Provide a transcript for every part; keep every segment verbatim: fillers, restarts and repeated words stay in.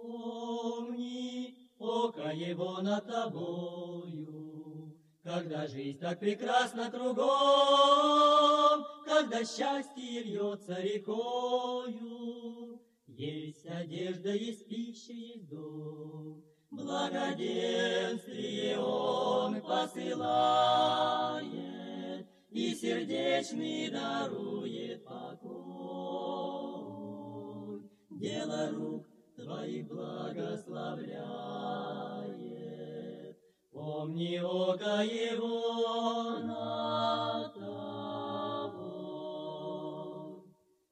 Помни, око его над тобою, когда жизнь так прекрасна кругом, когда счастье льется рекою. Есть одежда, есть пища, есть дом, благоденствие Он посылает и сердечный дарует покой. Дело рук Твоих благословляет, помни око Его над тобой.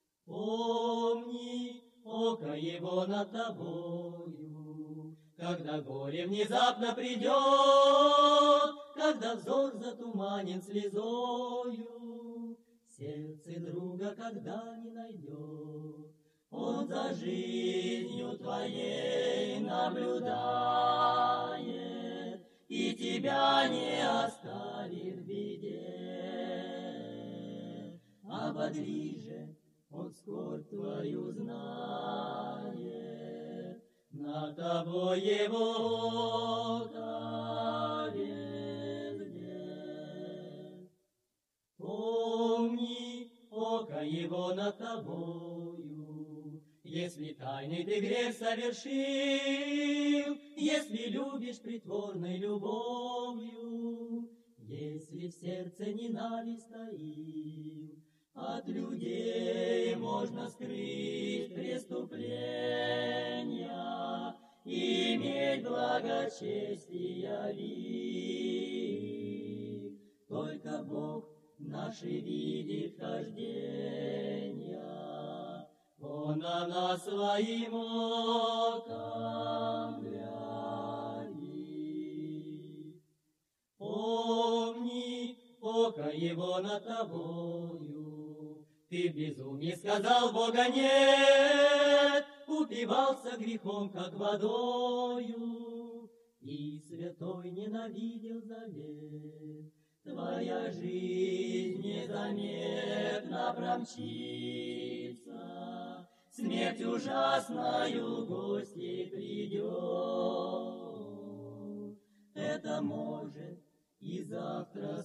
Помни око Его над тобою, когда горе внезапно придет, когда взор затуманен слезою, сердце друга когда не найдет. Он за жизнью твоей наблюдает и тебя не оставит в беде. Ободри же, Он скорбь твою знает, над тобой Его око везде. Помни око Его над тобою, если тайный ты грех совершил, если любишь притворной любовью, если в сердце ненависть таил, от людей можно скрыть преступления и иметь благочестия ли. Только Бог наши видит хождения, Он на нас своим оком глядит. Помни око Его над тобою, ты в безумии сказал Бога нет, упивался грехом, как водою, и святой ненавидел завет. Твоя жизнь незаметно промчится, смерть ужасною гостьей придет. Это может и завтра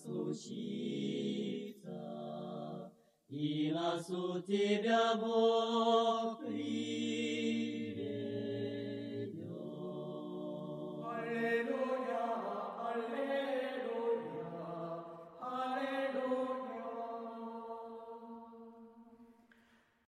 случится, и на суд тебя Бог